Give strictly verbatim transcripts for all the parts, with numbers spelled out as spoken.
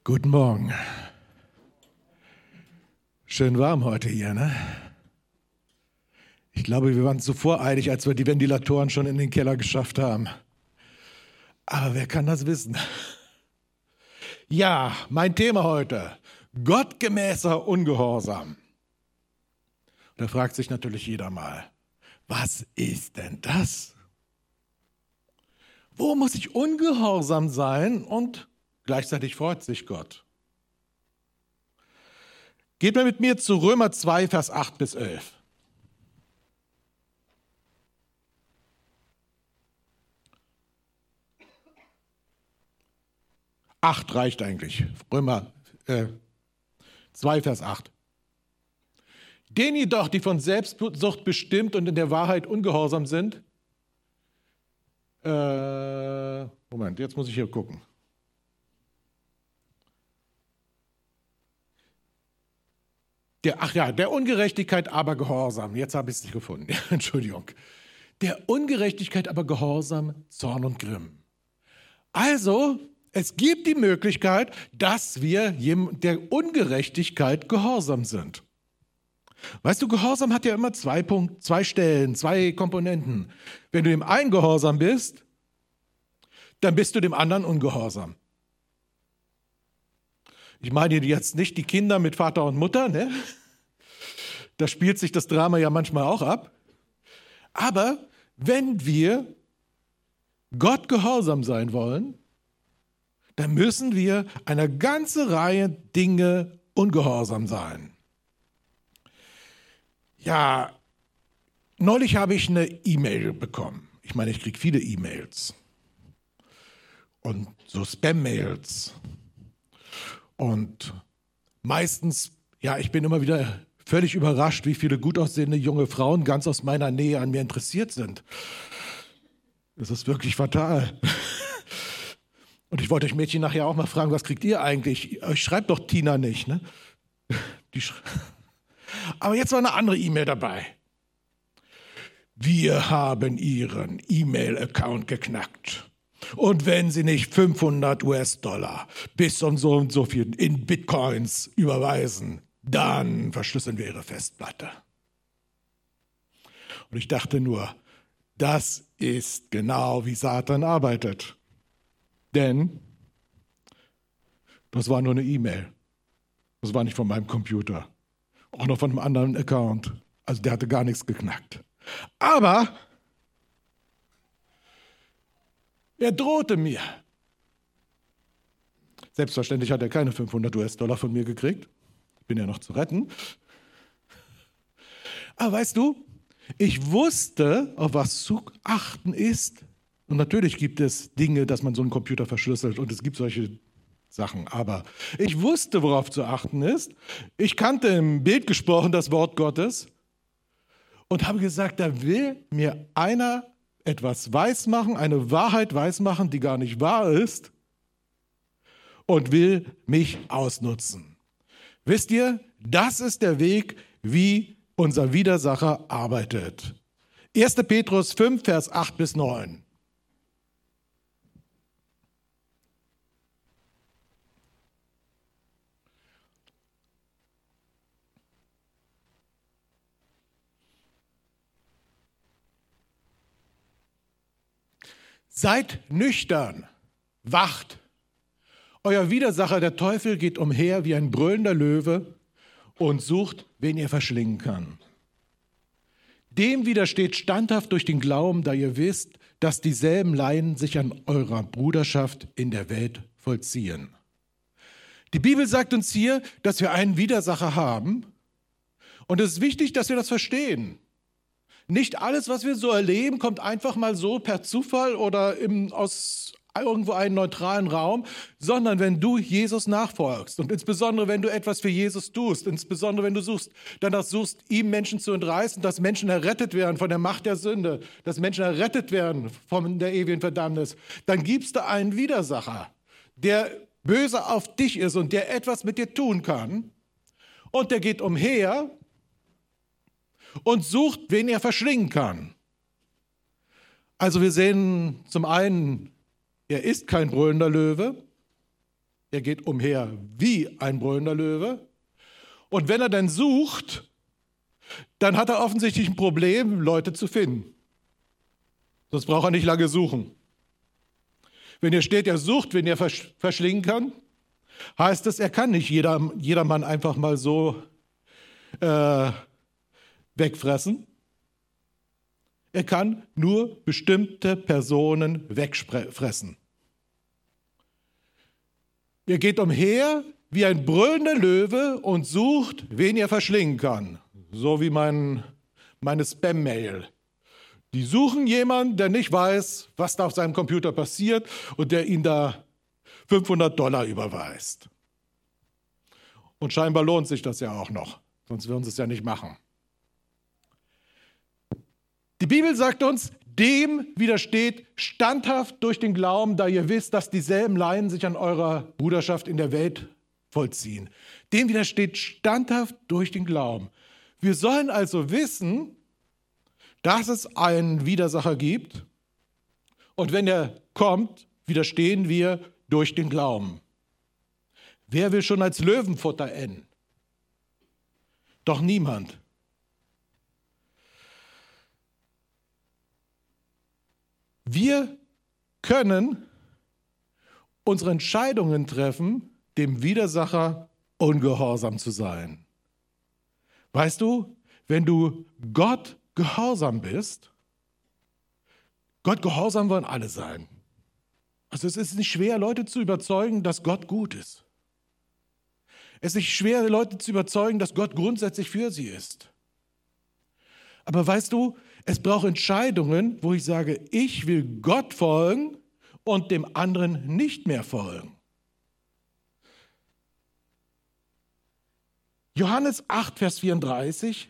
Guten Morgen. Schön warm heute hier, ne? Ich glaube, wir waren zu voreilig, als wir die Ventilatoren schon in den Keller geschafft haben. Aber wer kann das wissen? Ja, mein Thema heute: gottgemäßer Ungehorsam. Da fragt sich natürlich jeder mal, was ist denn das? Wo muss ich ungehorsam sein und gleichzeitig freut sich Gott? Geht mal mit mir zu Römer zwei, Vers acht bis elf. acht reicht eigentlich. Römer äh, zwei, Vers acht. Denen jedoch, die von Selbstsucht bestimmt und in der Wahrheit ungehorsam sind, äh, Moment, jetzt muss ich hier gucken. Der, ach ja, der Ungerechtigkeit aber Gehorsam. Jetzt habe ich es nicht gefunden. Entschuldigung. Der Ungerechtigkeit aber Gehorsam, Zorn und Grimm. Also, es gibt die Möglichkeit, dass wir der Ungerechtigkeit gehorsam sind. Weißt du, Gehorsam hat ja immer zwei, Punkt, zwei Stellen, zwei Komponenten. Wenn du dem einen gehorsam bist, dann bist du dem anderen ungehorsam. Ich meine jetzt nicht die Kinder mit Vater und Mutter, ne? Da spielt sich das Drama ja manchmal auch ab. Aber wenn wir Gott gehorsam sein wollen, dann müssen wir einer ganzen Reihe Dinge ungehorsam sein. Ja, neulich habe ich eine E-Mail bekommen. Ich meine, ich kriege viele E-Mails und so Spam-Mails. Und meistens, ja, ich bin immer wieder völlig überrascht, wie viele gut aussehende junge Frauen ganz aus meiner Nähe an mir interessiert sind. Das ist wirklich fatal. Und ich wollte euch Mädchen nachher auch mal fragen, was kriegt ihr eigentlich? Euch schreibt doch Tina nicht, ne? Die sch- Aber jetzt war eine andere E-Mail dabei. Wir haben Ihren E-Mail-Account geknackt. Und wenn Sie nicht fünfhundert US-Dollar bis um so und so viel in Bitcoins überweisen, dann verschlüsseln wir Ihre Festplatte. Und ich dachte nur, das ist genau wie Satan arbeitet. Denn das war nur eine E-Mail. Das war nicht von meinem Computer. Auch noch von einem anderen Account. Also der hatte gar nichts geknackt. Aber er drohte mir. Selbstverständlich hat er keine fünfhundert US-Dollar von mir gekriegt. Ich bin ja noch zu retten. Aber weißt du, ich wusste, auf was zu achten ist. Und natürlich gibt es Dinge, dass man so einen Computer verschlüsselt und es gibt solche Sachen. Aber ich wusste, worauf zu achten ist. Ich kannte im Bild gesprochen das Wort Gottes und habe gesagt, da will mir einer etwas weismachen, eine Wahrheit weismachen, die gar nicht wahr ist und will mich ausnutzen. Wisst ihr, das ist der Weg, wie unser Widersacher arbeitet. erster Petrus fünf, Vers acht bis neun. Seid nüchtern, wacht. Euer Widersacher, der Teufel, geht umher wie ein brüllender Löwe und sucht, wen ihr verschlingen kann. Dem widersteht standhaft durch den Glauben, da ihr wisst, dass dieselben Leiden sich an eurer Bruderschaft in der Welt vollziehen. Die Bibel sagt uns hier, dass wir einen Widersacher haben. Und es ist wichtig, dass wir das verstehen. Nicht alles, was wir so erleben, kommt einfach mal so per Zufall oder im, aus irgendwo einem neutralen Raum, sondern wenn du Jesus nachfolgst und insbesondere, wenn du etwas für Jesus tust, insbesondere, wenn du suchst, danach suchst, ihm Menschen zu entreißen, dass Menschen errettet werden von der Macht der Sünde, dass Menschen errettet werden von der ewigen Verdammnis, dann gibst du einen Widersacher, der böse auf dich ist und der etwas mit dir tun kann und der geht umher und sucht, wen er verschlingen kann. Also wir sehen zum einen, er ist kein brüllender Löwe, er geht umher wie ein brüllender Löwe. Und wenn er dann sucht, dann hat er offensichtlich ein Problem, Leute zu finden. Sonst braucht er nicht lange suchen. Wenn hier steht, er sucht, wen er versch- verschlingen kann, heißt es, er kann nicht jeder, jedermann einfach mal so äh, wegfressen. Er kann nur bestimmte Personen wegfressen. Er geht umher wie ein brüllender Löwe und sucht, wen er verschlingen kann. So wie mein, meine Spam-Mail. Die suchen jemanden, der nicht weiß, was da auf seinem Computer passiert und der ihnen da fünfhundert Dollar überweist. Und scheinbar lohnt sich das ja auch noch, sonst würden sie es ja nicht machen. Die Bibel sagt uns, dem widersteht standhaft durch den Glauben, da ihr wisst, dass dieselben Leiden sich an eurer Bruderschaft in der Welt vollziehen. Dem widersteht standhaft durch den Glauben. Wir sollen also wissen, dass es einen Widersacher gibt und wenn er kommt, widerstehen wir durch den Glauben. Wer will schon als Löwenfutter enden? Doch niemand. Wir können unsere Entscheidungen treffen, dem Widersacher ungehorsam zu sein. Weißt du, wenn du Gott gehorsam bist, Gott gehorsam wollen alle sein. Also es ist nicht schwer, Leute zu überzeugen, dass Gott gut ist. Es ist nicht schwer, Leute zu überzeugen, dass Gott grundsätzlich für sie ist. Aber weißt du, es braucht Entscheidungen, wo ich sage, ich will Gott folgen und dem anderen nicht mehr folgen. Johannes acht, Vers vierunddreißig.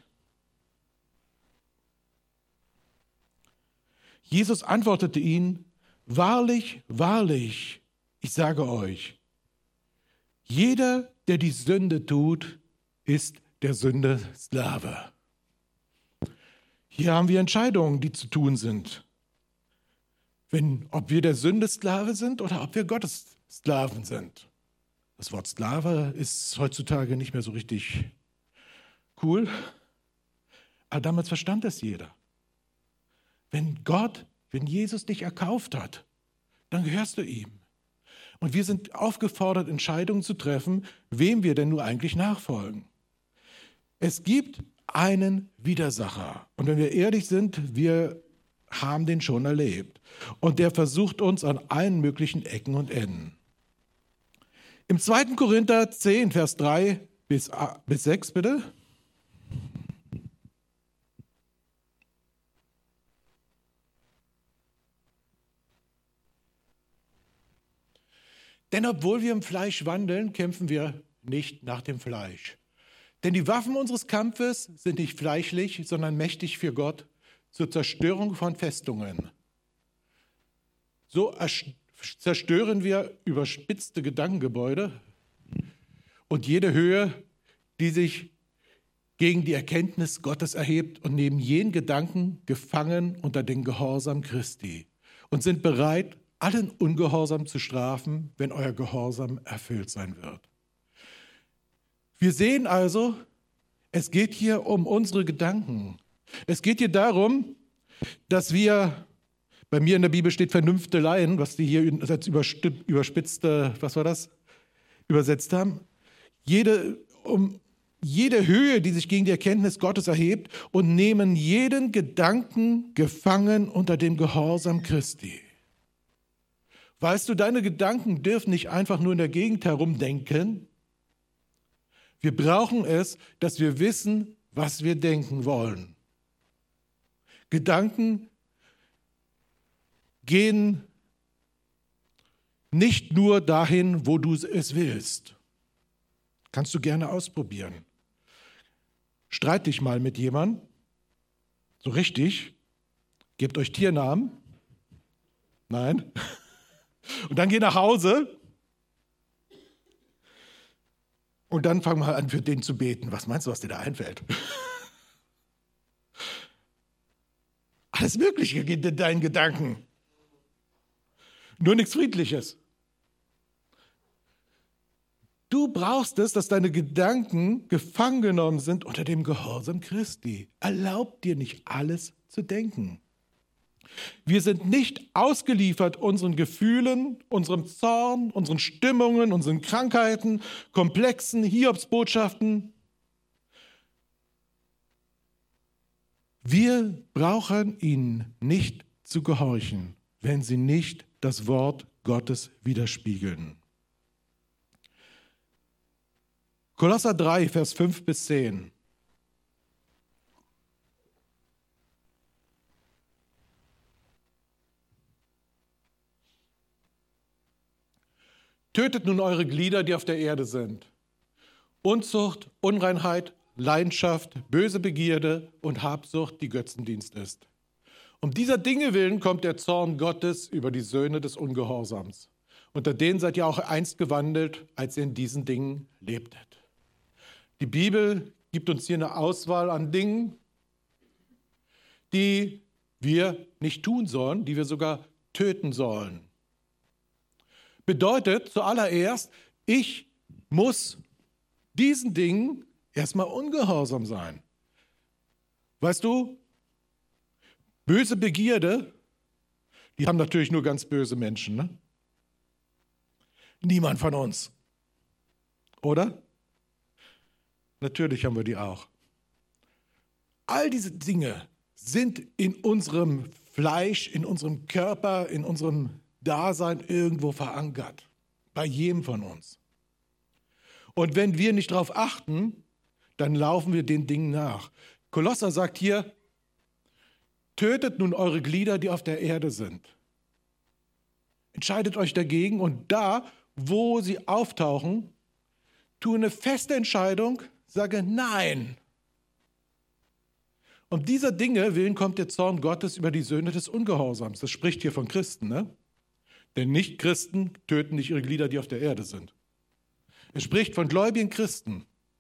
Jesus antwortete ihnen, wahrlich, wahrlich, ich sage euch, jeder, der die Sünde tut, ist der Sünde Sklave. Hier haben wir Entscheidungen, die zu tun sind. Wenn, ob wir der Sünde Sklave sind oder ob wir Gottes Sklaven sind. Das Wort Sklave ist heutzutage nicht mehr so richtig cool, aber damals verstand es jeder. Wenn Gott, wenn Jesus dich erkauft hat, dann gehörst du ihm. Und wir sind aufgefordert, Entscheidungen zu treffen, wem wir denn nur eigentlich nachfolgen. Es gibt einen Widersacher. Und wenn wir ehrlich sind, wir haben den schon erlebt. Und der versucht uns an allen möglichen Ecken und Enden. Im zweiten Korinther zehn, Vers drei bis sechs, bitte. Denn obwohl wir im Fleisch wandeln, kämpfen wir nicht nach dem Fleisch. Denn die Waffen unseres Kampfes sind nicht fleischlich, sondern mächtig für Gott zur Zerstörung von Festungen. So zerstören wir überspitzte Gedankengebäude und jede Höhe, die sich gegen die Erkenntnis Gottes erhebt und nehmen jeden Gedanken gefangen unter den Gehorsam Christi und sind bereit, allen Ungehorsam zu strafen, wenn euer Gehorsam erfüllt sein wird. Wir sehen also, es geht hier um unsere Gedanken. Es geht hier darum, dass wir, bei mir in der Bibel steht Vernünfteleien, was die hier als überspitzte, was war das, übersetzt haben. Jede, um jede Höhe, die sich gegen die Erkenntnis Gottes erhebt und nehmen jeden Gedanken gefangen unter dem Gehorsam Christi. Weißt du, deine Gedanken dürfen nicht einfach nur in der Gegend herumdenken. Wir brauchen es, dass wir wissen, was wir denken wollen. Gedanken gehen nicht nur dahin, wo du es willst. Kannst du gerne ausprobieren. Streit dich mal mit jemandem, so richtig, gebt euch Tiernamen. Nein. Und dann geh nach Hause und dann fang mal an, für den zu beten. Was meinst du, was dir da einfällt? Alles Mögliche geht in deinen Gedanken. Nur nichts Friedliches. Du brauchst es, dass deine Gedanken gefangen genommen sind unter dem Gehorsam Christi. Erlaub dir nicht alles zu denken. Wir sind nicht ausgeliefert unseren Gefühlen, unserem Zorn, unseren Stimmungen, unseren Krankheiten, komplexen Hiobsbotschaften. Wir brauchen ihnen nicht zu gehorchen, wenn sie nicht das Wort Gottes widerspiegeln. Kolosser drei, Vers fünf bis zehn. Tötet nun eure Glieder, die auf der Erde sind. Unzucht, Unreinheit, Leidenschaft, böse Begierde und Habsucht, die Götzendienst ist. Um dieser Dinge willen kommt der Zorn Gottes über die Söhne des Ungehorsams. Unter denen seid ihr auch einst gewandelt, als ihr in diesen Dingen lebtet. Die Bibel gibt uns hier eine Auswahl an Dingen, die wir nicht tun sollen, die wir sogar töten sollen. Bedeutet zuallererst, ich muss diesen Dingen erstmal ungehorsam sein. Weißt du, böse Begierde, die haben natürlich nur ganz böse Menschen, ne? Niemand von uns. Oder? Natürlich haben wir die auch. All diese Dinge sind in unserem Fleisch, in unserem Körper, in unserem Dasein irgendwo verankert. Bei jedem von uns. Und wenn wir nicht darauf achten, dann laufen wir den Dingen nach. Kolosser sagt hier, tötet nun eure Glieder, die auf der Erde sind. Entscheidet euch dagegen und da, wo sie auftauchen, tue eine feste Entscheidung, sage Nein. Um dieser Dinge willen kommt der Zorn Gottes über die Söhne des Ungehorsams. Das spricht hier von Christen, ne? Denn Nicht-Christen töten nicht ihre Glieder, die auf der Erde sind. Es spricht von gläubigen Christen.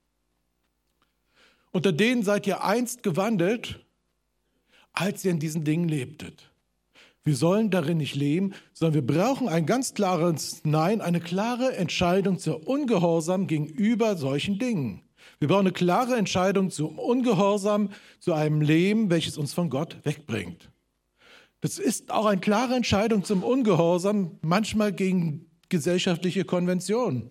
Unter denen seid ihr einst gewandelt, als ihr in diesen Dingen lebtet. Wir sollen darin nicht leben, sondern wir brauchen ein ganz klares Nein, eine klare Entscheidung zur Ungehorsam gegenüber solchen Dingen. Wir brauchen eine klare Entscheidung zum Ungehorsam, zu einem Leben, welches uns von Gott wegbringt. Das ist auch eine klare Entscheidung zum Ungehorsam, manchmal gegen gesellschaftliche Konventionen.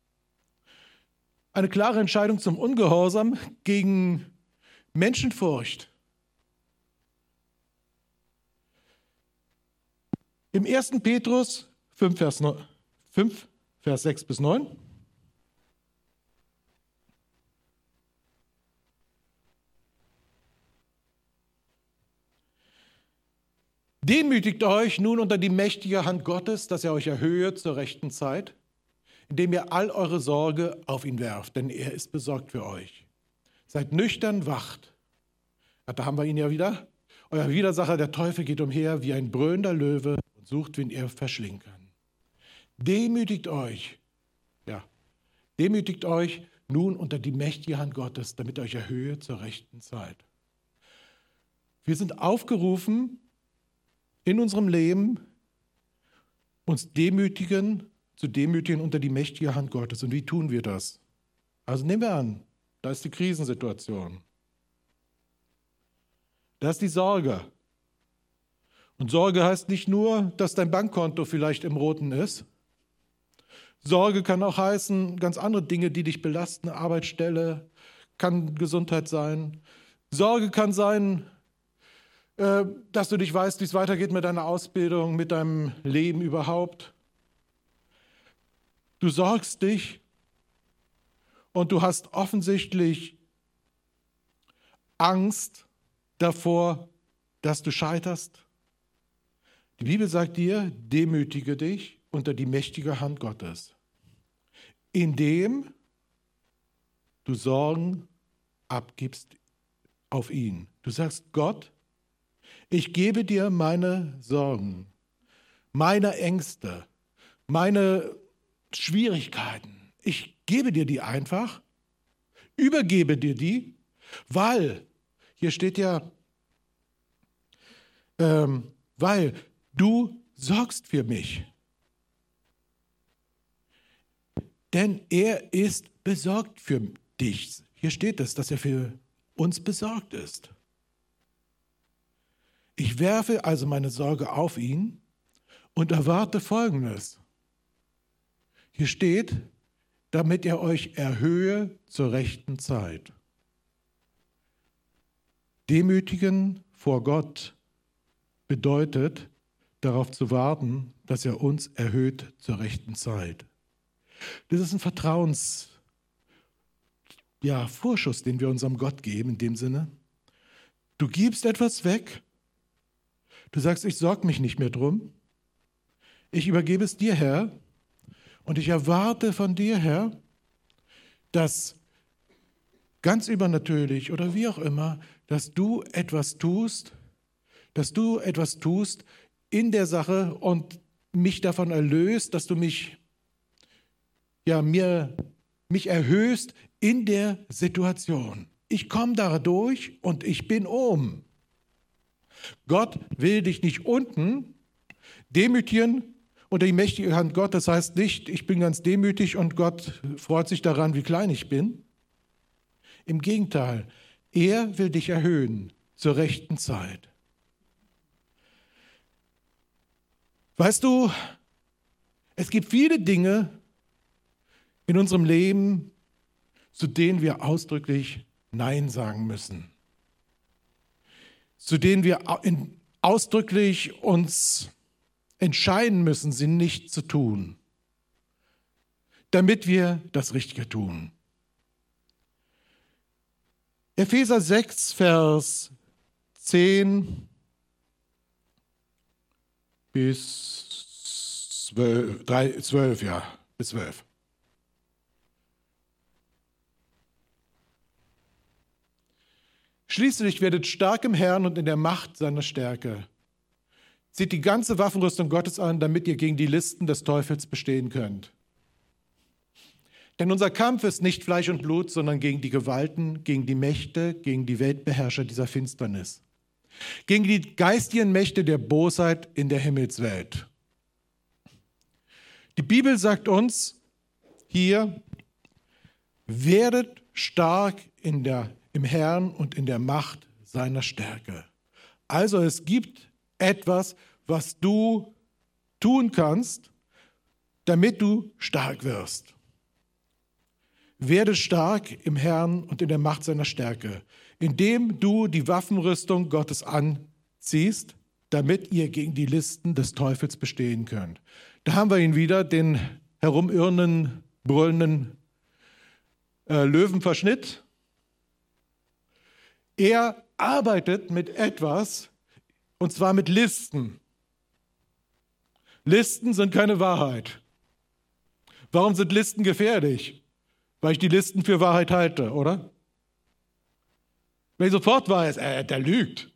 Eine klare Entscheidung zum Ungehorsam gegen Menschenfurcht. Im ersten Petrus fünf, Vers, fünf, Vers sechs bis neun. Demütigt euch nun unter die mächtige Hand Gottes, dass er euch erhöhe zur rechten Zeit, indem ihr all eure Sorge auf ihn werft, denn er ist besorgt für euch. Seid nüchtern, wacht. Ja, da haben wir ihn ja wieder. Euer Widersacher, der Teufel, geht umher wie ein brüllender Löwe und sucht, wen er verschlingen kann. Demütigt euch, ja, demütigt euch nun unter die mächtige Hand Gottes, damit er euch erhöhe zur rechten Zeit. Wir sind aufgerufen, in unserem Leben uns demütigen, zu demütigen unter die mächtige Hand Gottes. Und wie tun wir das? Also nehmen wir an, da ist die Krisensituation. Da ist die Sorge. Und Sorge heißt nicht nur, dass dein Bankkonto vielleicht im Roten ist. Sorge kann auch heißen, ganz andere Dinge, die dich belasten. Arbeitsstelle, kann Gesundheit sein. Sorge kann sein, dass du nicht weißt, wie es weitergeht mit deiner Ausbildung, mit deinem Leben überhaupt. Du sorgst dich und du hast offensichtlich Angst davor, dass du scheiterst. Die Bibel sagt dir, demütige dich unter die mächtige Hand Gottes, indem du Sorgen abgibst auf ihn. Du sagst, Gott, ich gebe dir meine Sorgen, meine Ängste, meine Schwierigkeiten. Ich gebe dir die einfach, übergebe dir die, weil, hier steht ja, ähm, weil du sorgst für mich. denn er ist besorgt für dich. Hier steht es, dass er für uns besorgt ist. Ich werfe also meine Sorge auf ihn und erwarte Folgendes. Hier steht, damit er euch erhöhe zur rechten Zeit. Demütigen vor Gott bedeutet, darauf zu warten, dass er uns erhöht zur rechten Zeit. Das ist ein Vertrauens, ja, Vorschuss, den wir unserem Gott geben, in dem Sinne. Du gibst etwas weg, du sagst, ich sorge mich nicht mehr drum, ich übergebe es dir, Herr, und ich erwarte von dir, Herr, dass ganz übernatürlich oder wie auch immer, dass du etwas tust, dass du etwas tust in der Sache und mich davon erlöst, dass du mich, ja, mir, mich erhöhst in der Situation. Ich komme dadurch und ich bin oben. Gott will dich nicht unten demütigen unter die mächtige Hand Gottes. Das heißt nicht, ich bin ganz demütig und Gott freut sich daran, wie klein ich bin. Im Gegenteil, er will dich erhöhen zur rechten Zeit. Weißt du, es gibt viele Dinge in unserem Leben, zu denen wir ausdrücklich Nein sagen müssen. Zu denen wir ausdrücklich uns entscheiden müssen, sie nicht zu tun, damit wir das Richtige tun. Epheser sechs, Vers zehn bis zwölf, drei, zwölf, ja, bis zwölf. Schließlich werdet stark im Herrn und in der Macht seiner Stärke. Zieht die ganze Waffenrüstung Gottes an, damit ihr gegen die Listen des Teufels bestehen könnt. Denn unser Kampf ist nicht Fleisch und Blut, sondern gegen die Gewalten, gegen die Mächte, gegen die Weltbeherrscher dieser Finsternis, gegen die geistigen Mächte der Bosheit in der Himmelswelt. Die Bibel sagt uns hier, werdet stark in der, im Herrn und in der Macht seiner Stärke. Also es gibt etwas, was du tun kannst, damit du stark wirst. Werde stark im Herrn und in der Macht seiner Stärke, indem du die Waffenrüstung Gottes anziehst, damit ihr gegen die Listen des Teufels bestehen könnt. Da haben wir ihn wieder, den herumirrenden, brüllenden äh, Löwenverschnitt. Er arbeitet mit etwas, und zwar mit Listen. Listen sind keine Wahrheit. Warum sind Listen gefährlich? Weil ich die Listen für Wahrheit halte, oder? Wenn ich sofort weiß, äh, der lügt.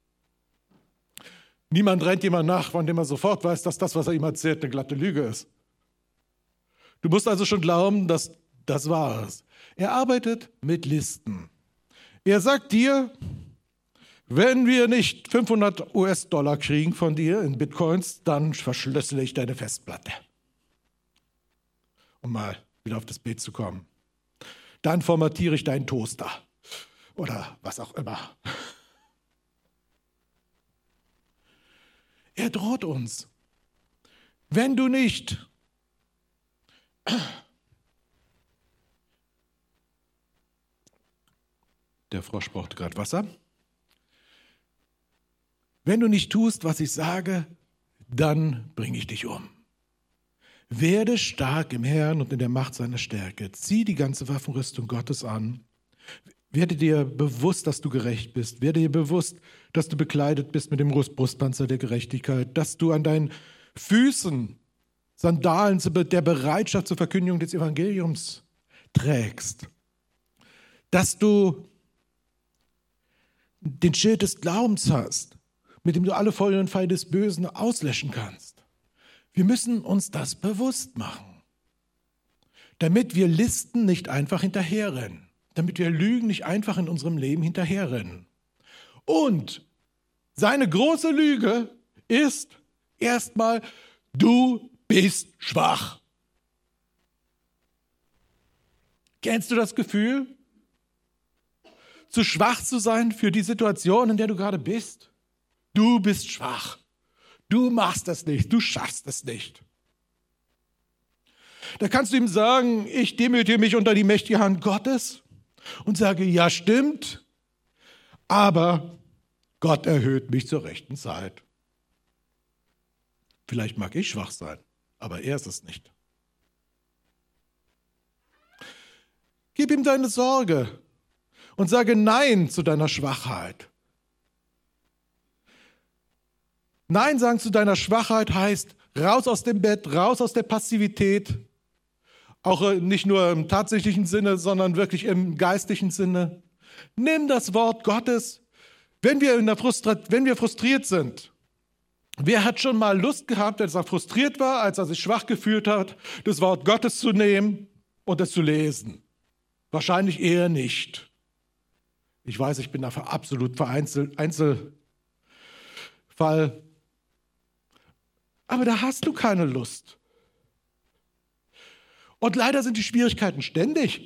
Niemand rennt jemand nach, von dem man sofort weiß, dass das, was er ihm erzählt, eine glatte Lüge ist. Du musst also schon glauben, dass das wahr ist. Er arbeitet mit Listen. Er sagt dir, wenn wir nicht fünfhundert US-Dollar kriegen von dir in Bitcoins, dann verschlüssele ich deine Festplatte. Um mal wieder auf das Bild zu kommen. Dann formatiere ich deinen Toaster oder was auch immer. Er droht uns. Wenn du nicht der Frosch brauchte gerade Wasser. Wenn du nicht tust, was ich sage, dann bringe ich dich um. Werde stark im Herrn und in der Macht seiner Stärke. Zieh die ganze Waffenrüstung Gottes an. Werde dir bewusst, dass du gerecht bist. Werde dir bewusst, dass du bekleidet bist mit dem Brustpanzer der Gerechtigkeit. Dass du an deinen Füßen Sandalen der Bereitschaft zur Verkündigung des Evangeliums trägst. Dass du den Schild des Glaubens hast, mit dem du alle Feuer und Pfeile des Bösen auslöschen kannst. Wir müssen uns das bewusst machen, damit wir Listen nicht einfach hinterherrennen, damit wir Lügen nicht einfach in unserem Leben hinterherrennen. Und seine große Lüge ist erstmal, du bist schwach. Kennst du das Gefühl, zu schwach zu sein für die Situation, in der du gerade bist? Du bist schwach. Du machst es nicht. Du schaffst es nicht. Da kannst du ihm sagen, ich demütige mich unter die mächtige Hand Gottes und sage, ja stimmt, aber Gott erhöht mich zur rechten Zeit. Vielleicht mag ich schwach sein, aber er ist es nicht. Gib ihm deine Sorge und sage Nein zu deiner Schwachheit. Nein sagen zu deiner Schwachheit heißt, raus aus dem Bett, raus aus der Passivität, auch nicht nur im tatsächlichen Sinne, sondern wirklich im geistlichen Sinne. Nimm das Wort Gottes, wenn wir, in der Frustra- wenn wir frustriert sind. Wer hat schon mal Lust gehabt, als er frustriert war, als er sich schwach gefühlt hat, das Wort Gottes zu nehmen und es zu lesen? Wahrscheinlich eher nicht. Ich weiß, ich bin dafür absolut vereinzelt, Einzelfall. Aber da hast du keine Lust. Und leider sind die Schwierigkeiten ständig.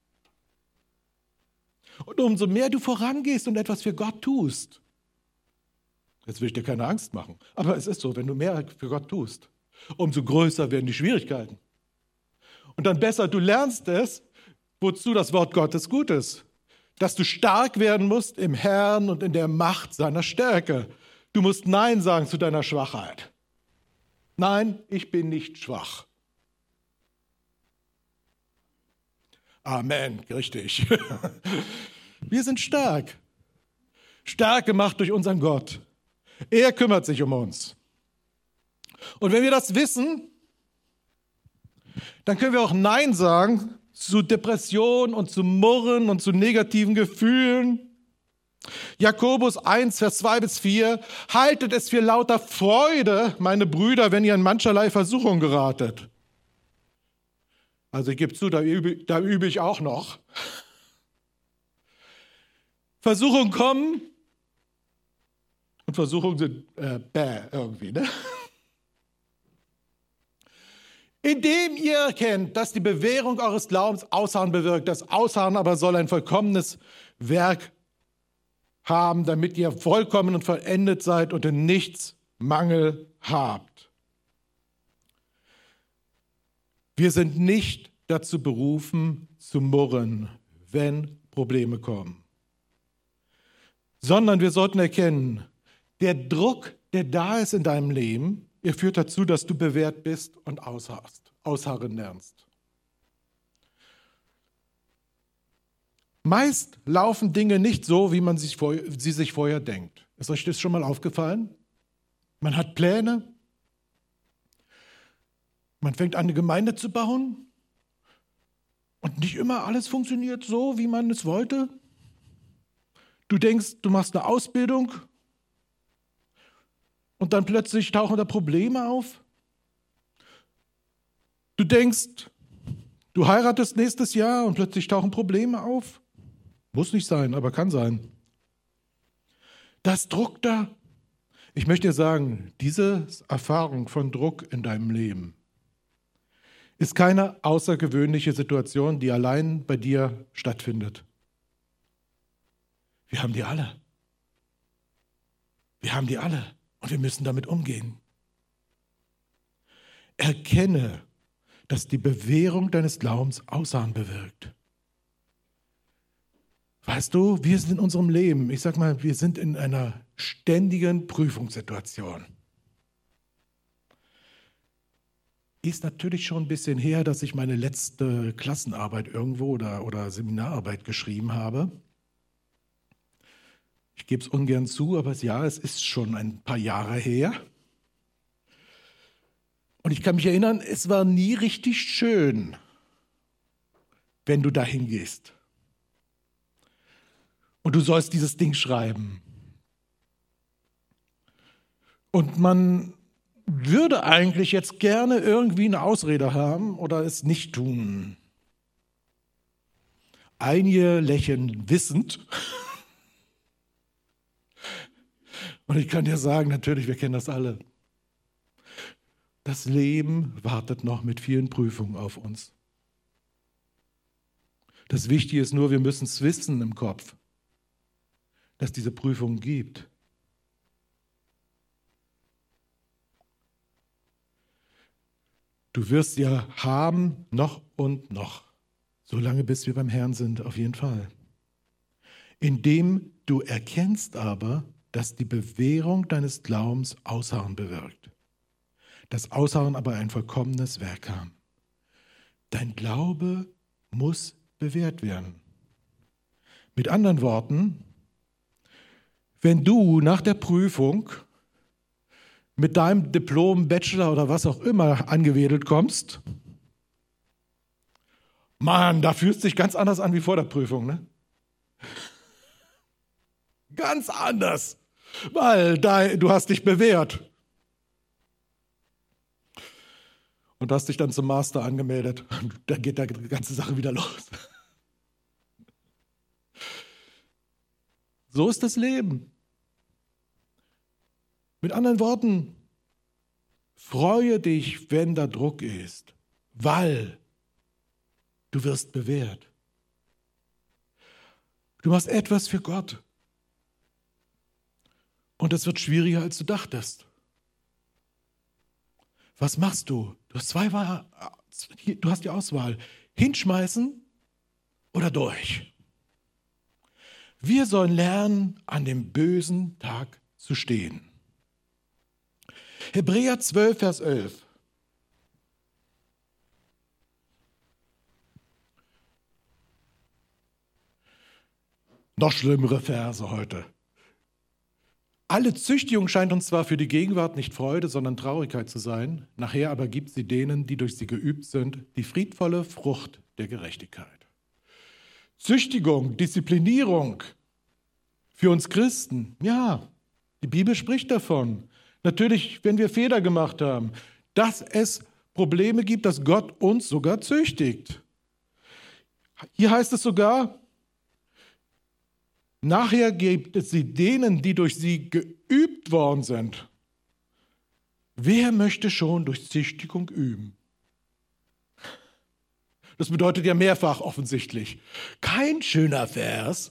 Und umso mehr du vorangehst und etwas für Gott tust, jetzt will ich dir keine Angst machen, aber es ist so, wenn du mehr für Gott tust, umso größer werden die Schwierigkeiten. Und dann besser, du lernst es, wozu das Wort Gottes gut ist. Dass du stark werden musst im Herrn und in der Macht seiner Stärke. Du musst Nein sagen zu deiner Schwachheit. Nein, ich bin nicht schwach. Amen, richtig. Wir sind stark. Stark gemacht durch unseren Gott. Er kümmert sich um uns. Und wenn wir das wissen, dann können wir auch Nein sagen zu Depression und zu Murren und zu negativen Gefühlen. Jakobus eins, Vers zwei bis vier, haltet es für lauter Freude, meine Brüder, wenn ihr in mancherlei Versuchung geratet. Also ich gebe zu, da übe, da übe ich auch noch. Versuchungen kommen und Versuchungen sind äh, bäh irgendwie, ne? Indem ihr erkennt, dass die Bewährung eures Glaubens Ausharren bewirkt. Das Ausharren aber soll ein vollkommenes Werk haben, damit ihr vollkommen und vollendet seid und in nichts Mangel habt. Wir sind nicht dazu berufen, zu murren, wenn Probleme kommen, sondern wir sollten erkennen, der Druck, der da ist in deinem Leben, er führt dazu, dass du bewährt bist und ausharrst, ausharren lernst. Meist laufen Dinge nicht so, wie man sich vor, sie sich vorher denkt. Ist euch das schon mal aufgefallen? Man hat Pläne, man fängt an, eine Gemeinde zu bauen und nicht immer alles funktioniert so, wie man es wollte. Du denkst, du machst eine Ausbildung und dann plötzlich tauchen da Probleme auf. Du denkst, du heiratest nächstes Jahr und plötzlich tauchen Probleme auf. Muss nicht sein, aber kann sein. Das Druck da. Ich möchte dir sagen, diese Erfahrung von Druck in deinem Leben ist keine außergewöhnliche Situation, die allein bei dir stattfindet. Wir haben die alle. Wir haben die alle und wir müssen damit umgehen. Erkenne, dass die Bewährung deines Glaubens Ausharren bewirkt. Weißt du, wir sind in unserem Leben, ich sag mal, wir sind in einer ständigen Prüfungssituation. Ist natürlich schon ein bisschen her, dass ich meine letzte Klassenarbeit irgendwo oder, oder Seminararbeit geschrieben habe. Ich gebe es ungern zu, aber ja, es ist schon ein paar Jahre her. Und ich kann mich erinnern, es war nie richtig schön, wenn du dahin gehst. Und du sollst dieses Ding schreiben. Und man würde eigentlich jetzt gerne irgendwie eine Ausrede haben oder es nicht tun. Einige lächeln wissend. Und ich kann dir sagen, natürlich, wir kennen das alle. Das Leben wartet noch mit vielen Prüfungen auf uns. Das Wichtige ist nur, wir müssen es wissen im Kopf, dass es diese Prüfungen gibt. Du wirst ja haben, noch und noch, solange bis wir beim Herrn sind, auf jeden Fall. Indem du erkennst aber, dass die Bewährung deines Glaubens Ausharren bewirkt. Das Ausharren aber ein vollkommenes Werk haben. Dein Glaube muss bewährt werden. Mit anderen Worten, wenn du nach der Prüfung mit deinem Diplom, Bachelor oder was auch immer angewedelt kommst, Mann, da fühlst du dich ganz anders an wie vor der Prüfung, ne? Ganz anders, weil da, du hast dich bewährt. Und hast dich dann zum Master angemeldet. Da geht die ganze Sache wieder los. So ist das Leben. Mit anderen Worten, freue dich, wenn da Druck ist, weil du wirst bewährt. Du machst etwas für Gott. Und es wird schwieriger, als du dachtest. Was machst du? Du hast zwei Wahl, du hast die Auswahl. Hinschmeißen oder durch. Wir sollen lernen, an dem bösen Tag zu stehen. Hebräer zwölf, Vers elf. Noch schlimmere Verse heute. Alle Züchtigung scheint uns zwar für die Gegenwart nicht Freude, sondern Traurigkeit zu sein. Nachher aber gibt sie denen, die durch sie geübt sind, die friedvolle Frucht der Gerechtigkeit. Züchtigung, Disziplinierung für uns Christen, ja, die Bibel spricht davon. Natürlich, wenn wir Fehler gemacht haben, dass es Probleme gibt, dass Gott uns sogar züchtigt. Hier heißt es sogar, nachher gibt es sie denen, die durch sie geübt worden sind. Wer möchte schon durch Züchtigung üben? Das bedeutet ja mehrfach offensichtlich. Kein schöner Vers.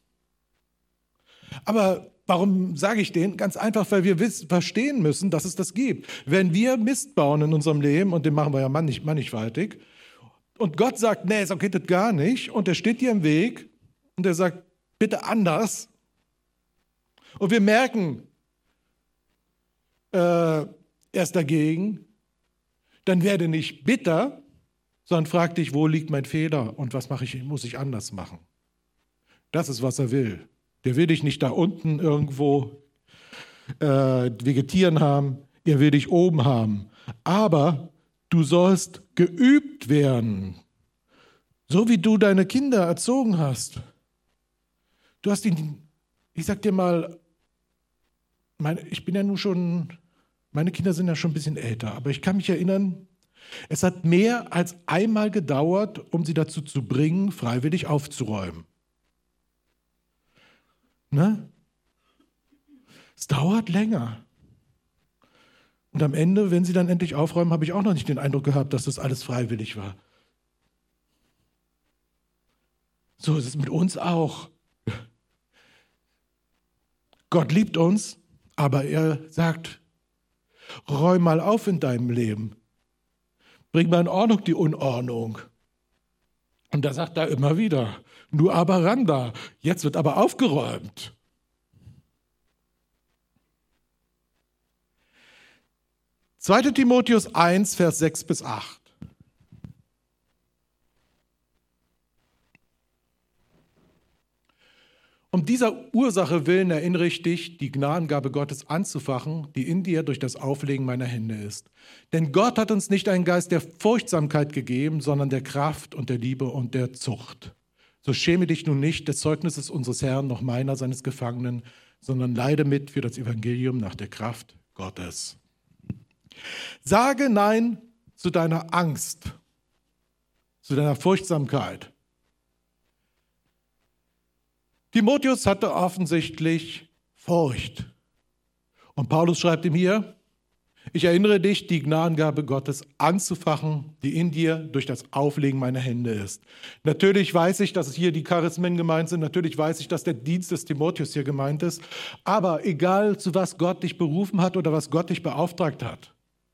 Aber warum sage ich den? Ganz einfach, weil wir wissen, verstehen müssen, dass es das gibt. Wenn wir Mist bauen in unserem Leben, und den machen wir ja mannig, mannigfaltig, und Gott sagt, nee, so geht das gar nicht, und er steht dir im Weg, und er sagt, bitte anders. Und wir merken, äh, er ist dagegen, dann werde nicht bitter, sondern frag dich, wo liegt mein Fehler und was mache ich, muss ich anders machen. Das ist, was er will. Der will dich nicht da unten irgendwo äh, vegetieren haben, er will dich oben haben. Aber du sollst geübt werden, so wie du deine Kinder erzogen hast. Du hast ihn, ich sag dir mal, meine, ich bin ja nun schon, meine Kinder sind ja schon ein bisschen älter, aber ich kann mich erinnern, es hat mehr als einmal gedauert, um sie dazu zu bringen, freiwillig aufzuräumen. Ne? Es dauert länger. Und am Ende, wenn sie dann endlich aufräumen, habe ich auch noch nicht den Eindruck gehabt, dass das alles freiwillig war. So ist es mit uns auch. Gott liebt uns, aber er sagt, räum mal auf in deinem Leben. Bring mal in Ordnung die Unordnung. Und da sagt er immer wieder, nur aber ran da, jetzt wird aber aufgeräumt. zweiter Timotheus eins, Vers sechs bis acht. Um dieser Ursache willen erinnere ich dich, die Gnadengabe Gottes anzufachen, die in dir durch das Auflegen meiner Hände ist. Denn Gott hat uns nicht einen Geist der Furchtsamkeit gegeben, sondern der Kraft und der Liebe und der Zucht. So schäme dich nun nicht des Zeugnisses unseres Herrn, noch meiner, seines Gefangenen, sondern leide mit für das Evangelium nach der Kraft Gottes. Sage Nein zu deiner Angst, zu deiner Furchtsamkeit. Timotheus hatte offensichtlich Furcht. Und Paulus schreibt ihm hier, Ich erinnere dich, die Gnadengabe Gottes anzufachen, die in dir durch das Auflegen meiner Hände ist. Natürlich weiß ich, dass hier die Charismen gemeint sind. Natürlich weiß ich, dass der Dienst des Timotheus hier gemeint ist. Aber egal, zu was Gott dich berufen hat oder was Gott dich beauftragt hat,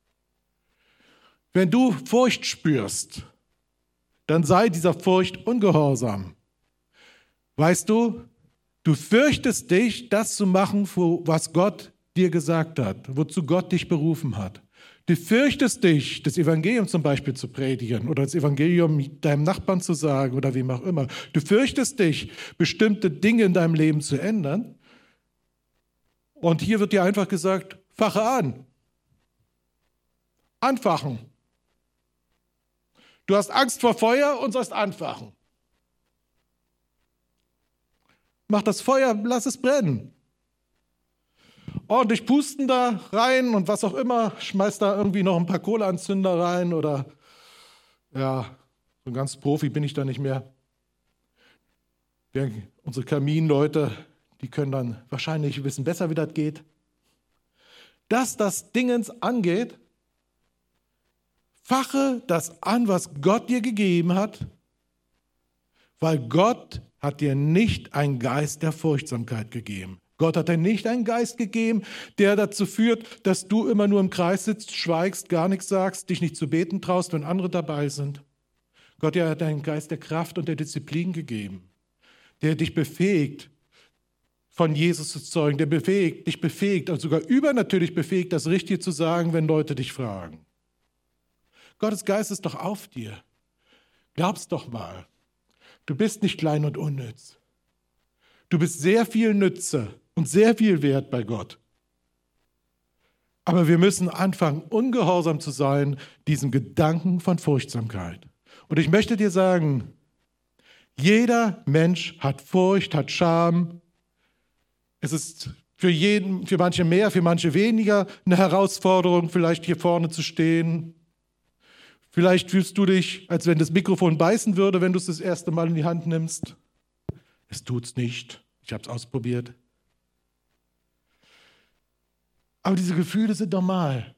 wenn du Furcht spürst, dann sei dieser Furcht ungehorsam. Weißt du, du fürchtest dich, das zu machen, was Gott dir gesagt hat, wozu Gott dich berufen hat. Du fürchtest dich, das Evangelium zum Beispiel zu predigen oder das Evangelium deinem Nachbarn zu sagen oder wem auch immer. Du fürchtest dich, bestimmte Dinge in deinem Leben zu ändern. Und hier wird dir einfach gesagt, fache an. Anfachen. Du hast Angst vor Feuer und sollst anfachen. Mach das Feuer, lass es brennen. Ordentlich pusten da rein und was auch immer, schmeißt da irgendwie noch ein paar Kohleanzünder rein oder ja, so ein ganz Profi bin ich da nicht mehr. Wir, unsere Kaminleute, die können dann wahrscheinlich wissen besser, wie das geht. Dass das Dingens angeht, fache das an, was Gott dir gegeben hat, weil Gott hat dir nicht einen Geist der Furchtsamkeit gegeben. Gott hat dir nicht einen Geist gegeben, der dazu führt, dass du immer nur im Kreis sitzt, schweigst, gar nichts sagst, dich nicht zu beten traust, wenn andere dabei sind. Gott hat dir einen Geist der Kraft und der Disziplin gegeben, der dich befähigt, von Jesus zu zeugen, der befähigt, dich befähigt, also sogar übernatürlich befähigt, das Richtige zu sagen, wenn Leute dich fragen. Gottes Geist ist doch auf dir. Glaub's doch mal. Du bist nicht klein und unnütz. Du bist sehr viel Nütze und sehr viel wert bei Gott. Aber wir müssen anfangen, ungehorsam zu sein, diesem Gedanken von Furchtsamkeit. Und ich möchte dir sagen, jeder Mensch hat Furcht, hat Scham. Es ist für jeden, für manche mehr, für manche weniger eine Herausforderung, vielleicht hier vorne zu stehen. Vielleicht fühlst du dich, als wenn das Mikrofon beißen würde, wenn du es das erste Mal in die Hand nimmst. Es tut's nicht. Ich habe es ausprobiert. Aber diese Gefühle sind normal.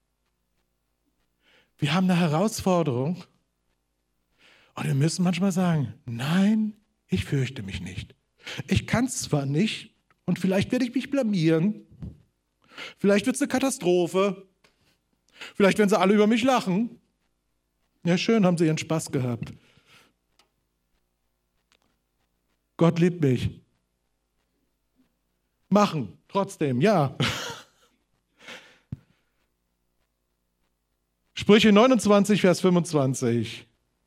Wir haben eine Herausforderung und wir müssen manchmal sagen, nein, ich fürchte mich nicht. Ich kann es zwar nicht und vielleicht werde ich mich blamieren. Vielleicht wird es eine Katastrophe. Vielleicht werden sie alle über mich lachen. Ja, schön, haben sie ihren Spaß gehabt. Gott liebt mich. Machen, trotzdem, ja. Sprüche neunundzwanzig, Vers fünfundzwanzig.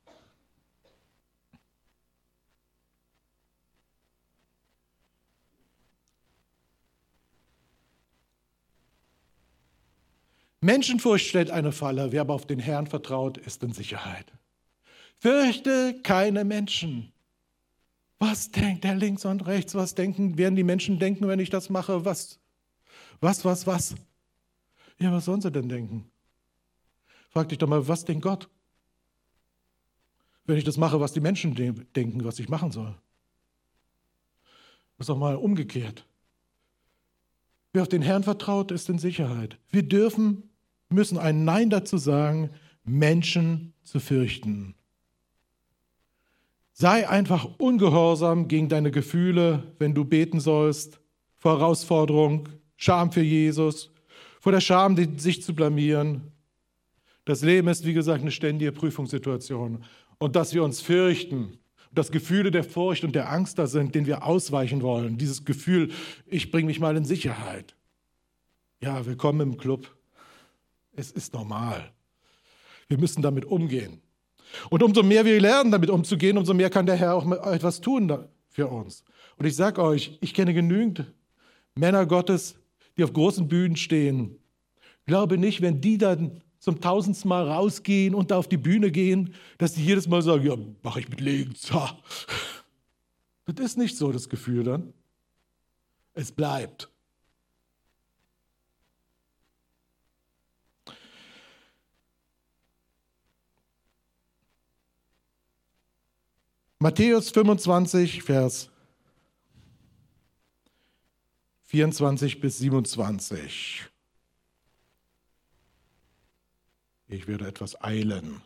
Menschenfurcht stellt eine Falle, wer aber auf den Herrn vertraut, ist in Sicherheit. Fürchte keine Menschen. Was denkt der links und rechts? Was denken, werden die Menschen denken, wenn ich das mache? Was, was, was, was? Ja, was sollen sie denn denken? Frag dich doch mal, was denkt Gott? Wenn ich das mache, was die Menschen de- denken, was ich machen soll. Das ist doch mal umgekehrt. Wer auf den Herrn vertraut, ist in Sicherheit. Wir dürfen, müssen ein Nein dazu sagen, Menschen zu fürchten. Sei einfach ungehorsam gegen deine Gefühle, wenn du beten sollst, vor Herausforderung, Scham für Jesus, vor der Scham, sich zu blamieren. Das Leben ist, wie gesagt, eine ständige Prüfungssituation. Und dass wir uns fürchten, dass Gefühle der Furcht und der Angst da sind, denen wir ausweichen wollen. Dieses Gefühl, ich bringe mich mal in Sicherheit. Ja, willkommen im Club. Es ist normal. Wir müssen damit umgehen. Und umso mehr wir lernen, damit umzugehen, umso mehr kann der Herr auch etwas tun für uns. Und ich sage euch, ich kenne genügend Männer Gottes, die auf großen Bühnen stehen. Glaube nicht, wenn die dann zum tausendsten Mal rausgehen und da auf die Bühne gehen, dass die jedes Mal sagen, ja, mache ich mit links. Ha. Das ist nicht so das Gefühl dann. Es bleibt. Matthäus fünfundzwanzig, Vers vierundzwanzig bis siebenundzwanzig. ich werde etwas eilen.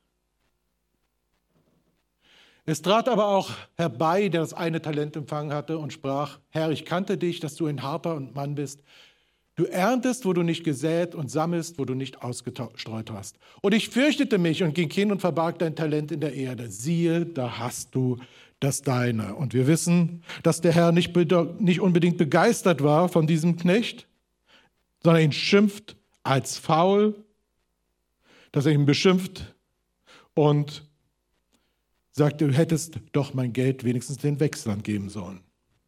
Es trat aber auch herbei, der das eine Talent empfangen hatte und sprach, Herr, ich kannte dich, dass du ein harter und Mann bist. Du erntest, wo du nicht gesät und sammelst, wo du nicht ausgestreut hast. Und ich fürchtete mich und ging hin und verbarg dein Talent in der Erde. Siehe, da hast du das Deine. Und wir wissen, dass der Herr nicht, nicht unbedingt begeistert war von diesem Knecht, sondern ihn schimpft als faul, dass er ihn beschimpft und sagt, du hättest doch mein Geld wenigstens den Wechslern geben sollen.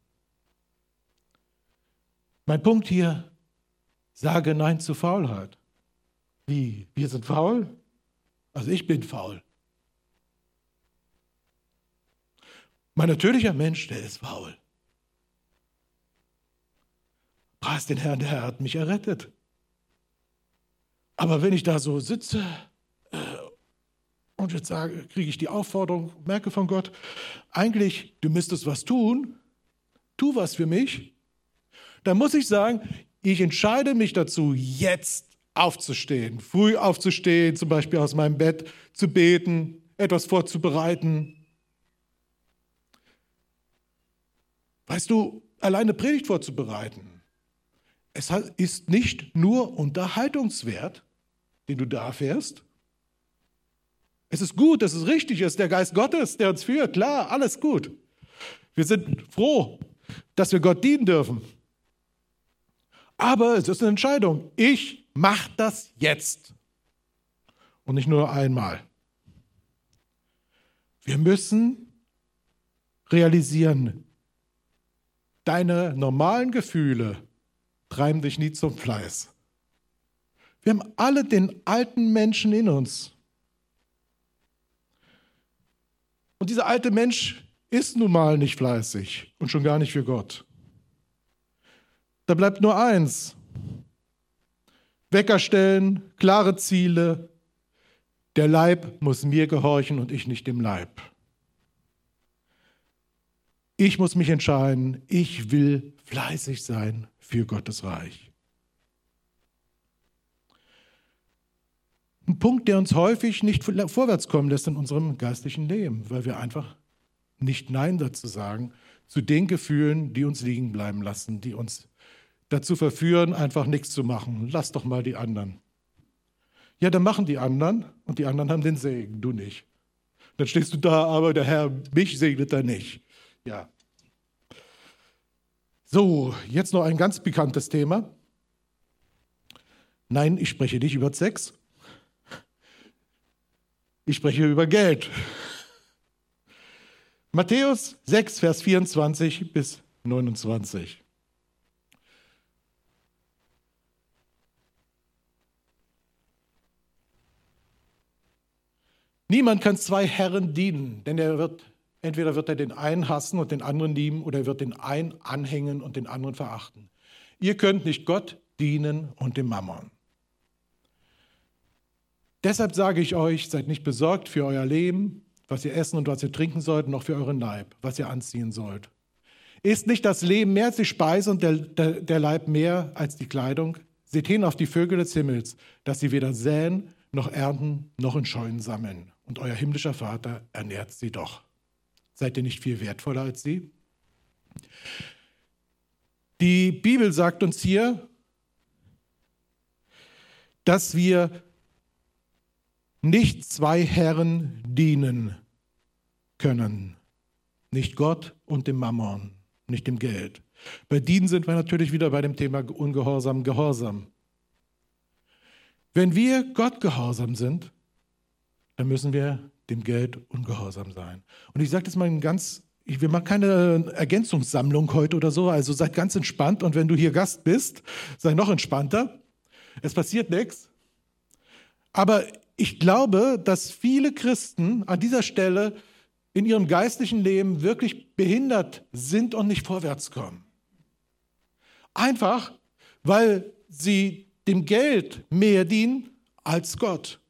Mein Punkt hier, sage Nein zu Faulheit. Wie? Wir sind faul? Also ich bin faul. Mein natürlicher Mensch, der ist faul. Preis den Herrn, der Herr hat mich errettet. Aber wenn ich da so sitze äh, und jetzt sage, kriege ich die Aufforderung, merke von Gott, eigentlich, du müsstest was tun, tu was für mich, dann muss ich sagen, ich entscheide mich dazu, jetzt aufzustehen, früh aufzustehen, zum Beispiel aus meinem Bett zu beten, etwas vorzubereiten. Weißt du, alleine Predigt vorzubereiten, es ist nicht nur Unterhaltungswert, den du da erfährst. Es ist gut, es ist richtig, es ist der Geist Gottes, der uns führt. Klar, alles gut. Wir sind froh, dass wir Gott dienen dürfen. Aber es ist eine Entscheidung. Ich mache das jetzt. Und nicht nur einmal. Wir müssen realisieren, deine normalen Gefühle treiben dich nie zum Fleiß. Wir haben alle den alten Menschen in uns. Und dieser alte Mensch ist nun mal nicht fleißig und schon gar nicht für Gott. Da bleibt nur eins. Wecker stellen, klare Ziele. Der Leib muss mir gehorchen und ich nicht dem Leib. Ich muss mich entscheiden, ich will fleißig sein für Gottes Reich. Ein Punkt, der uns häufig nicht vorwärts kommen lässt in unserem geistlichen Leben, weil wir einfach nicht Nein dazu sagen, zu den Gefühlen, die uns liegen bleiben lassen, die uns dazu verführen, einfach nichts zu machen. Lass doch mal die anderen. Ja, dann machen die anderen und die anderen haben den Segen, du nicht. Dann stehst du da, aber der Herr, mich segnet er nicht. Ja. So, jetzt noch ein ganz bekanntes Thema. Nein, ich spreche nicht über Sex. Ich spreche über Geld. Matthäus sechs, Vers vierundzwanzig bis neunundzwanzig. Niemand kann zwei Herren dienen, denn er wird, entweder wird er den einen hassen und den anderen lieben, oder er wird den einen anhängen und den anderen verachten. Ihr könnt nicht Gott dienen und dem Mammon. Deshalb sage ich euch, seid nicht besorgt für euer Leben, was ihr essen und was ihr trinken sollt, noch für euren Leib, was ihr anziehen sollt. Ist nicht das Leben mehr als die Speise und der, der, der Leib mehr als die Kleidung? Seht hin auf die Vögel des Himmels, dass sie weder säen, noch ernten, noch in Scheunen sammeln. Und euer himmlischer Vater ernährt sie doch. Seid ihr nicht viel wertvoller als sie? Die Bibel sagt uns hier, dass wir nicht zwei Herren dienen können. Nicht Gott und dem Mammon, nicht dem Geld. Bei dienen sind wir natürlich wieder bei dem Thema Ungehorsam, Gehorsam. Wenn wir Gott gehorsam sind, dann müssen wir dem Geld ungehorsam sein. Und ich sage das mal ganz, wir machen keine Ergänzungssammlung heute oder so, also seid ganz entspannt und wenn du hier Gast bist, sei noch entspannter. Es passiert nichts. Aber ich glaube, dass viele Christen an dieser Stelle in ihrem geistlichen Leben wirklich behindert sind und nicht vorwärts kommen. Einfach, weil sie dem Geld mehr dienen als Gott.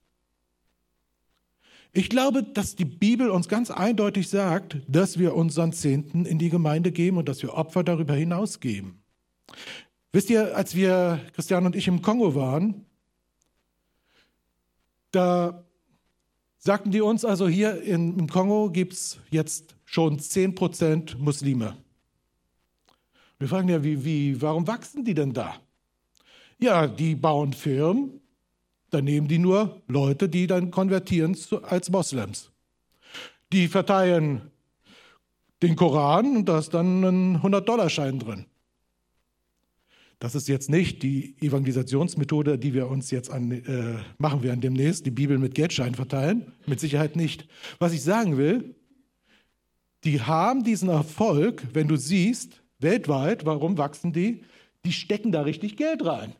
Ich glaube, dass die Bibel uns ganz eindeutig sagt, dass wir unseren Zehnten in die Gemeinde geben und dass wir Opfer darüber hinaus geben. Wisst ihr, als wir, Christian und ich, im Kongo waren, Da sagten die uns, also hier in, im Kongo gibt es jetzt schon zehn Prozent Muslime. Wir fragen ja, wie, wie, warum wachsen die denn da? Ja, die bauen Firmen, dann nehmen die nur Leute, die dann konvertieren zu, als Moslems. Die verteilen den Koran und da ist dann ein hundert-Dollar-Schein drin. Das ist jetzt nicht die Evangelisationsmethode, die wir uns jetzt an, äh, machen werden demnächst, die Bibel mit Geldschein verteilen. Mit Sicherheit nicht. Was ich sagen will, die haben diesen Erfolg, wenn du siehst, weltweit, warum wachsen die? Die stecken da richtig Geld rein.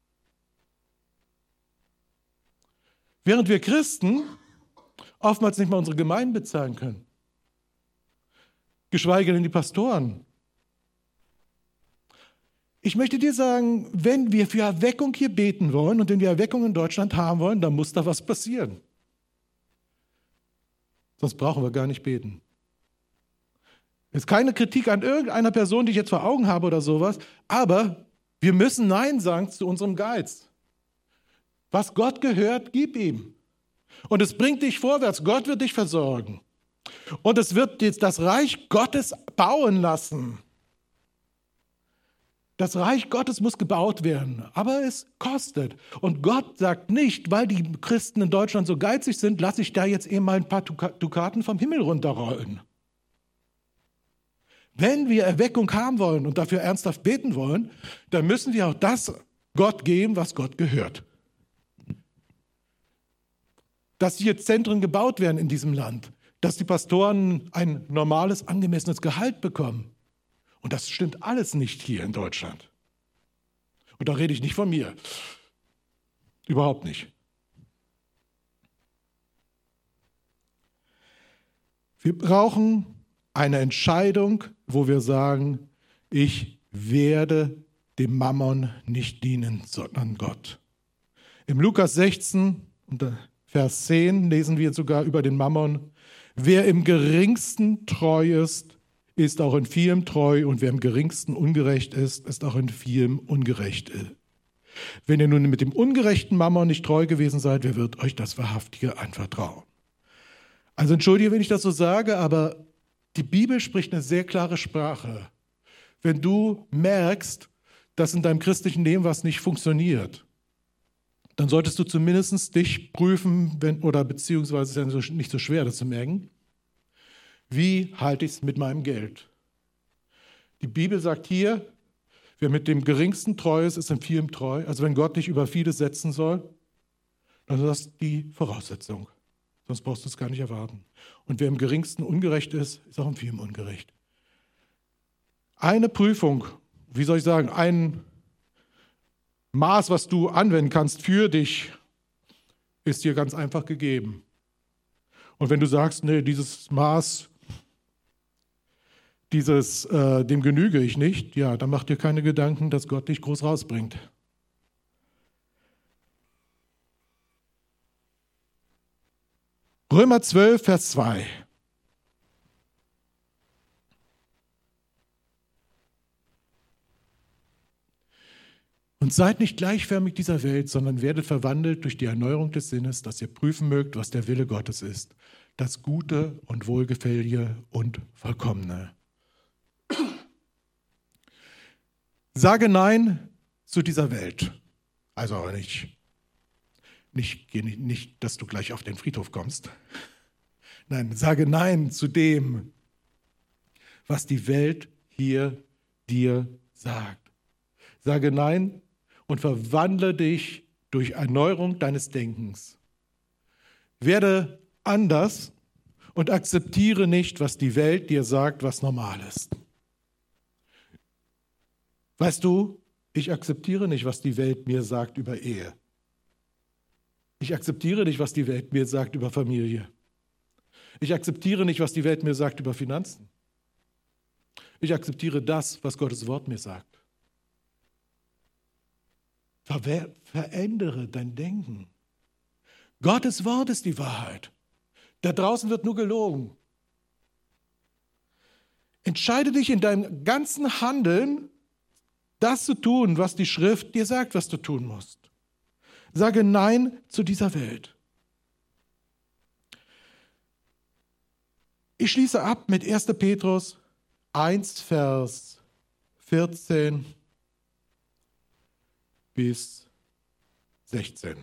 Während wir Christen oftmals nicht mal unsere Gemeinden bezahlen können. Geschweige denn die Pastoren. Ich möchte dir sagen, wenn wir für Erweckung hier beten wollen und wenn wir Erweckung in Deutschland haben wollen, dann muss da was passieren. Sonst brauchen wir gar nicht beten. Ist keine Kritik an irgendeiner Person, die ich jetzt vor Augen habe oder sowas, aber wir müssen Nein sagen zu unserem Geiz. Was Gott gehört, gib ihm. Und es bringt dich vorwärts. Gott wird dich versorgen. Und es wird jetzt das Reich Gottes bauen lassen. Das Reich Gottes muss gebaut werden, aber es kostet. Und Gott sagt nicht, weil die Christen in Deutschland so geizig sind, lasse ich da jetzt eben mal ein paar Dukaten vom Himmel runterrollen. Wenn wir Erweckung haben wollen und dafür ernsthaft beten wollen, dann müssen wir auch das Gott geben, was Gott gehört. Dass hier Zentren gebaut werden in diesem Land, dass die Pastoren ein normales, angemessenes Gehalt bekommen. Und das stimmt alles nicht hier in Deutschland. Und da rede ich nicht von mir. Überhaupt nicht. Wir brauchen eine Entscheidung, wo wir sagen, ich werde dem Mammon nicht dienen, sondern Gott. Im Lukas sechzehn, Vers zehn lesen wir sogar über den Mammon. Wer im geringsten treu ist, ist auch in vielem treu, und wer im geringsten ungerecht ist, ist auch in vielem ungerecht. Wenn ihr nun mit dem ungerechten Mammon nicht treu gewesen seid, wer wird euch das Wahrhaftige anvertrauen? Also entschuldige, wenn ich das so sage, aber die Bibel spricht eine sehr klare Sprache. Wenn du merkst, dass in deinem christlichen Leben was nicht funktioniert, dann solltest du zumindest dich prüfen, wenn, oder beziehungsweise ist es ja nicht so schwer, das zu merken, wie halte ich es mit meinem Geld? Die Bibel sagt hier, wer mit dem Geringsten treu ist, ist in vielem treu. Also wenn Gott dich über vieles setzen soll, dann ist das die Voraussetzung. Sonst brauchst du es gar nicht erwarten. Und wer im Geringsten ungerecht ist, ist auch in vielem ungerecht. Eine Prüfung, wie soll ich sagen, ein Maß, was du anwenden kannst für dich, ist dir ganz einfach gegeben. Und wenn du sagst, nee, dieses Maß, dieses, äh, dem genüge ich nicht, ja, dann mach dir keine Gedanken, dass Gott dich groß rausbringt. Römer zwölf, Vers zwei. Und seid nicht gleichförmig dieser Welt, sondern werdet verwandelt durch die Erneuerung des Sinnes, dass ihr prüfen mögt, was der Wille Gottes ist, das Gute und Wohlgefällige und Vollkommene. Sage Nein zu dieser Welt. Also nicht, nicht, nicht, dass du gleich auf den Friedhof kommst. Nein, sage Nein zu dem, was die Welt hier dir sagt. Sage Nein und verwandle dich durch Erneuerung deines Denkens. Werde anders und akzeptiere nicht, was die Welt dir sagt, was normal ist. Weißt du, ich akzeptiere nicht, was die Welt mir sagt über Ehe. Ich akzeptiere nicht, was die Welt mir sagt über Familie. Ich akzeptiere nicht, was die Welt mir sagt über Finanzen. Ich akzeptiere das, was Gottes Wort mir sagt. Ver- verändere dein Denken. Gottes Wort ist die Wahrheit. Da draußen wird nur gelogen. Entscheide dich in deinem ganzen Handeln, das zu tun, was die Schrift dir sagt, was du tun musst. Sage Nein zu dieser Welt. Ich schließe ab mit erster Petrus eins, Vers vierzehn bis sechzehn.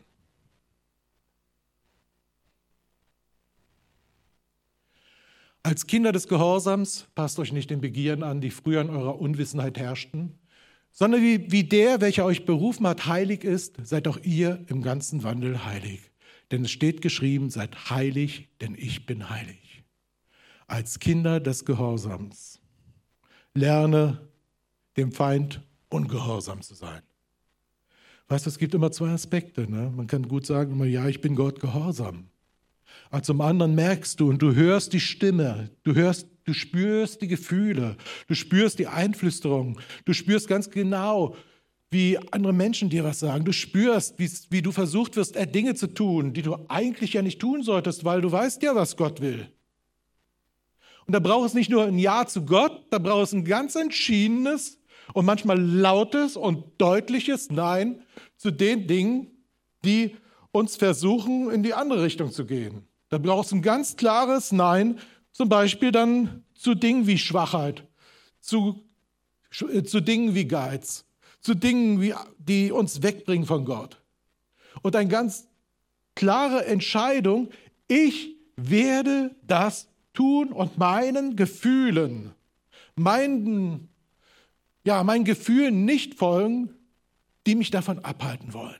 Als Kinder des Gehorsams passt euch nicht den Begieren an, die früher in eurer Unwissenheit herrschten, sondern wie, wie der, welcher euch berufen hat, heilig ist, seid auch ihr im ganzen Wandel heilig. Denn es steht geschrieben, seid heilig, denn ich bin heilig. Als Kinder des Gehorsams lerne dem Feind ungehorsam zu sein. Weißt du, es gibt immer zwei Aspekte. Ne? Man kann gut sagen, immer, ja, ich bin Gott gehorsam. Aber zum anderen merkst du und du hörst die Stimme, du hörst, du spürst die Gefühle, du spürst die Einflüsterung, du spürst ganz genau, wie andere Menschen dir was sagen. Du spürst, wie, wie du versucht wirst, Dinge zu tun, die du eigentlich ja nicht tun solltest, weil du weißt ja, was Gott will. Und da braucht es nicht nur ein Ja zu Gott, da braucht es ein ganz entschiedenes und manchmal lautes und deutliches Nein zu den Dingen, die uns versuchen, in die andere Richtung zu gehen. Da braucht es ein ganz klares Nein, zum Beispiel dann zu Dingen wie Schwachheit, zu, zu Dingen wie Geiz, zu Dingen, wie, die uns wegbringen von Gott. Und eine ganz klare Entscheidung, ich werde das tun und meinen Gefühlen, meinen, ja, meinen Gefühlen nicht folgen, die mich davon abhalten wollen.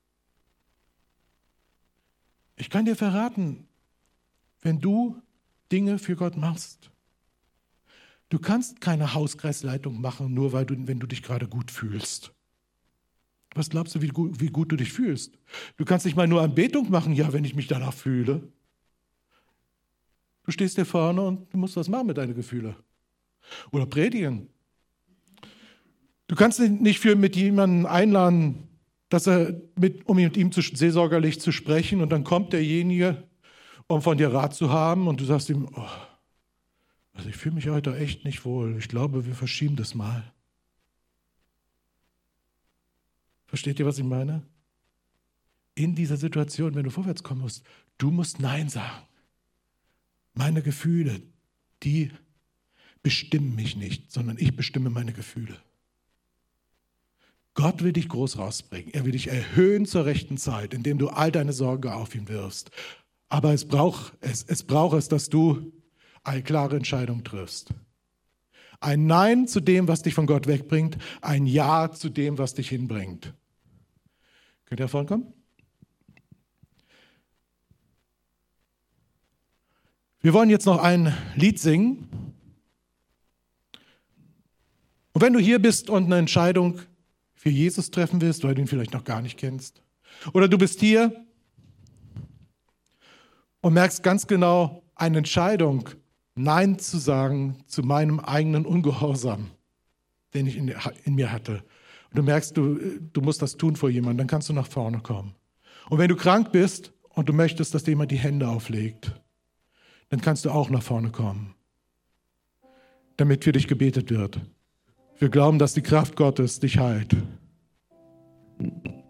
Ich kann dir verraten, wenn du Dinge für Gott machst, du kannst keine Hauskreisleitung machen, nur weil du, wenn du dich gerade gut fühlst. Was glaubst du, wie gut, wie gut du dich fühlst? Du kannst nicht mal nur Anbetung machen, ja, wenn ich mich danach fühle. Du stehst hier vorne und du musst was machen mit deinen Gefühlen. Oder predigen. Du kannst nicht für mit jemandem einladen, dass er mit, um mit ihm zu, seelsorgerlich zu sprechen, und dann kommt derjenige, um von dir Rat zu haben, und du sagst ihm, oh, also ich fühle mich heute echt nicht wohl. Ich glaube, wir verschieben das mal. Versteht ihr, was ich meine? In dieser Situation, wenn du vorwärts kommen musst, du musst Nein sagen. Meine Gefühle, die bestimmen mich nicht, sondern ich bestimme meine Gefühle. Gott will dich groß rausbringen. Er will dich erhöhen zur rechten Zeit, indem du all deine Sorgen auf ihn wirfst. Aber es braucht es, es braucht es, dass du eine klare Entscheidung triffst. Ein Nein zu dem, was dich von Gott wegbringt, ein Ja zu dem, was dich hinbringt. Könnt ihr vorne kommen? Wir wollen jetzt noch ein Lied singen. Und wenn du hier bist und eine Entscheidung für Jesus treffen willst, weil du ihn vielleicht noch gar nicht kennst, oder du bist hier und merkst ganz genau eine Entscheidung, Nein zu sagen zu meinem eigenen Ungehorsam, den ich in, in mir hatte. Und du merkst, du, du musst das tun vor jemandem, dann kannst du nach vorne kommen. Und wenn du krank bist und du möchtest, dass dir jemand die Hände auflegt, dann kannst du auch nach vorne kommen, damit für dich gebetet wird. Wir glauben, dass die Kraft Gottes dich heilt.